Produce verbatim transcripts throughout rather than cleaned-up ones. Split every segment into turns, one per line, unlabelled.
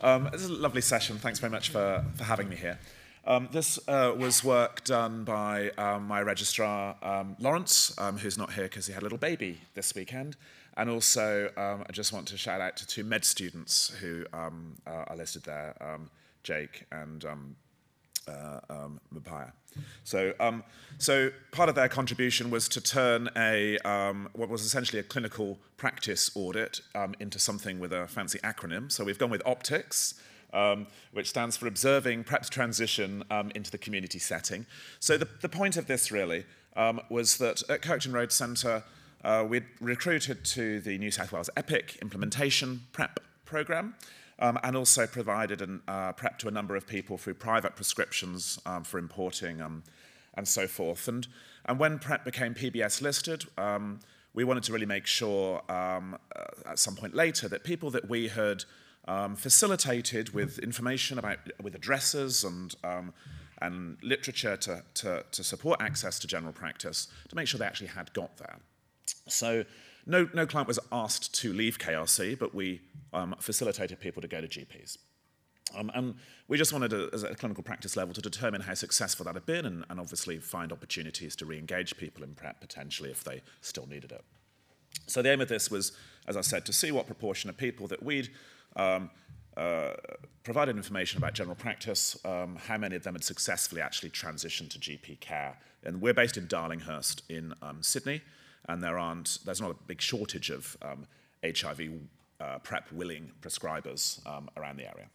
Um, this is a lovely session. Thanks very much for, for having me here. Um, this uh, was work done by um, my registrar, um, Lawrence, um, who's not here because he had a little baby this weekend. And also, um, I just want to shout out to two med students who um, uh, are listed there, um, Jake and um, uh, um, Mabaya. So, um, so part of their contribution was to turn a um, what was essentially a clinical practice audit um, into something with a fancy acronym. So we've gone with OPTICS, um, which stands for Observing PrEP's Transition um, into the Community Setting. So the, the point of this really um, was that at Kirkton Road Centre, uh, we'd recruited to the New South Wales EPIC implementation PrEP programme. Um, and also provided an, uh, PrEP to a number of people through private prescriptions um, for importing um, and so forth. And, and when PrEP became P B S listed, um, we wanted to really make sure um, uh, at some point later that people that we had um, facilitated with information about, with addresses and, um, and literature to, to, to support access to general practice, to make sure they actually had got there. So no, no client was asked to leave K R C, but we um, facilitated people to go to G Ps. Um, and we just wanted, to, as a clinical practice level, to determine how successful that had been and, and obviously find opportunities to re-engage people in PrEP potentially if they still needed it. So the aim of this was, as I said, to see what proportion of people that we'd um, uh, provided information about general practice, um, how many of them had successfully actually transitioned to G P care. And we're based in Darlinghurst in um, Sydney, and there aren't, there's not a big shortage of um, H I V uh, PrEP willing prescribers um, around the area.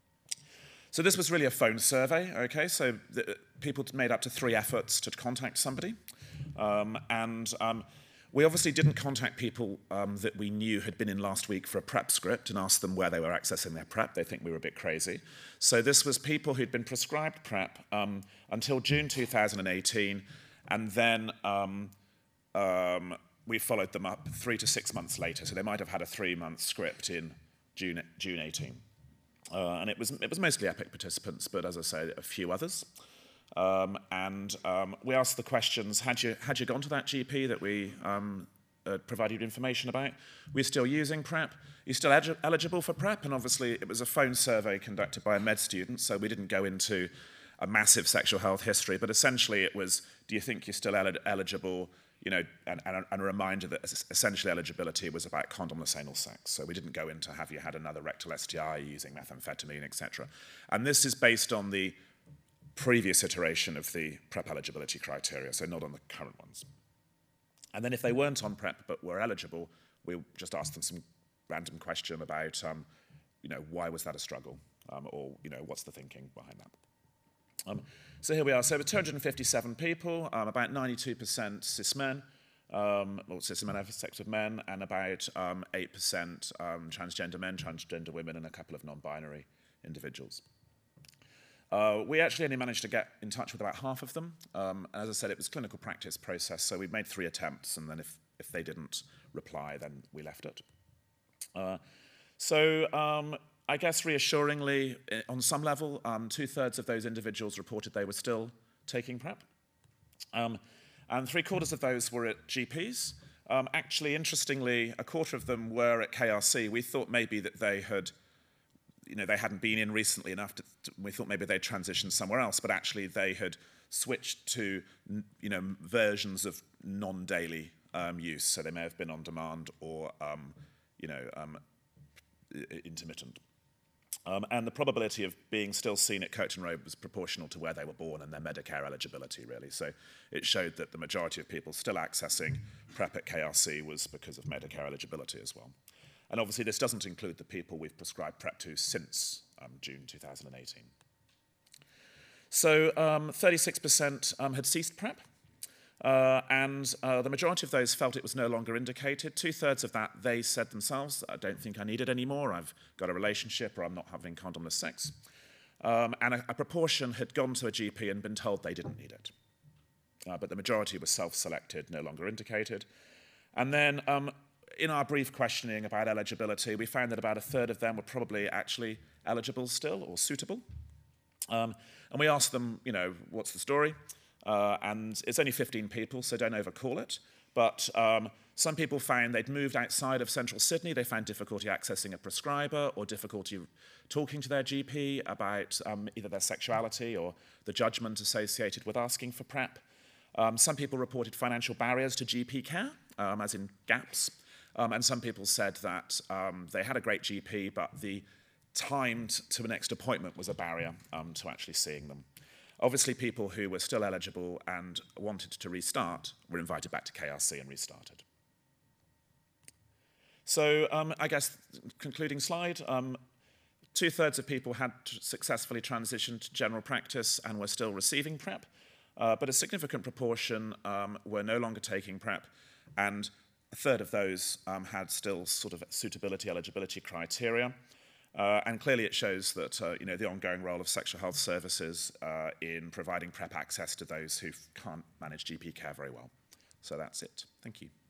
So this was really a phone survey, okay? So the, people made up to three efforts to contact somebody. Um, and um, we obviously didn't contact people um, that we knew had been in last week for a PrEP script and ask them where they were accessing their PrEP. They think we were a bit crazy. So this was people who'd been prescribed PrEP um, until June two thousand eighteen, and then um, um, we followed them up three to six months later. So they might have had a three-month script in June, June eighteen. Uh, and it was, it was mostly EPIC participants, but as I say, a few others. Um, and um, we asked the questions, had you, had you gone to that G P that we um, uh, provided information about? We're still using PrEP? You're still elig eligible for PrEP? And obviously it was a phone survey conducted by a med student, so we didn't go into a massive sexual health history, but essentially it was, do you think you're still el eligible? You know, and, and, and a reminder that essentially eligibility was about condomless anal sex. So we didn't go into have you had another rectal S T I using methamphetamine, et cetera. And this is based on the previous iteration of the PrEP eligibility criteria, so not on the current ones. And then if they weren't on PrEP but were eligible, we just asked them some random question about, um, you know, why was that a struggle? Um, or, you know, what's the thinking behind that? Um, so here we are. So over two hundred fifty-seven people, um, about ninety-two percent cis men, um, or cis men heterosexual men, and about um, eight percent um, transgender men, transgender women, and a couple of non-binary individuals. Uh, we actually only managed to get in touch with about half of them. Um, as I said, it was a clinical practice process, so we made three attempts, and then if, if they didn't reply, then we left it. Uh, so um, I guess reassuringly, on some level, um, two-thirds of those individuals reported they were still taking PrEP. Um, and three-quarters of those were at G Ps. Um, actually, interestingly, a quarter of them were at K R C. We thought maybe that they had, you know, they hadn't been in recently enough. To, to, we thought maybe they'd transitioned somewhere else, but actually they had switched to, you know, versions of non-daily um, use. So they may have been on demand or, um, you know, um, intermittent. Um, and the probability of being still seen at Kirkton Road was proportional to where they were born and their Medicare eligibility, really. So it showed that the majority of people still accessing PrEP at K R C was because of Medicare eligibility as well. And obviously this doesn't include the people we've prescribed PrEP to since um, June two thousand eighteen. So um, thirty-six percent um, had ceased PrEP. Uh, and uh, the majority of those felt it was no longer indicated. Two-thirds of that, they said themselves, I don't think I need it anymore, I've got a relationship or I'm not having condomless sex. Um, and a, a proportion had gone to a G P and been told they didn't need it. Uh, but the majority was self-selected, no longer indicated. And then um, in our brief questioning about eligibility, we found that about a third of them were probably actually eligible still or suitable. Um, and we asked them, you know, what's the story? Uh, and it's only fifteen people, so don't overcall it. But um, Some people found they'd moved outside of central Sydney. They found difficulty accessing a prescriber or difficulty talking to their G P about um, either their sexuality or the judgment associated with asking for PrEP. Um, some people reported financial barriers to G P care, um, as in gaps. Um, and some people said that um, they had a great G P, but the time to the next appointment was a barrier um, to actually seeing them. Obviously, people who were still eligible and wanted to restart were invited back to K R C and restarted. So um, I guess, concluding slide, um, two-thirds of people had successfully transitioned to general practice and were still receiving PrEP, uh, but a significant proportion um, were no longer taking PrEP, and a third of those um, had still sort of suitability, eligibility criteria. Uh, and clearly it shows that uh, you know, the ongoing role of sexual health services uh, in providing PrEP access to those who can't manage G P care very well. So that's it. Thank you.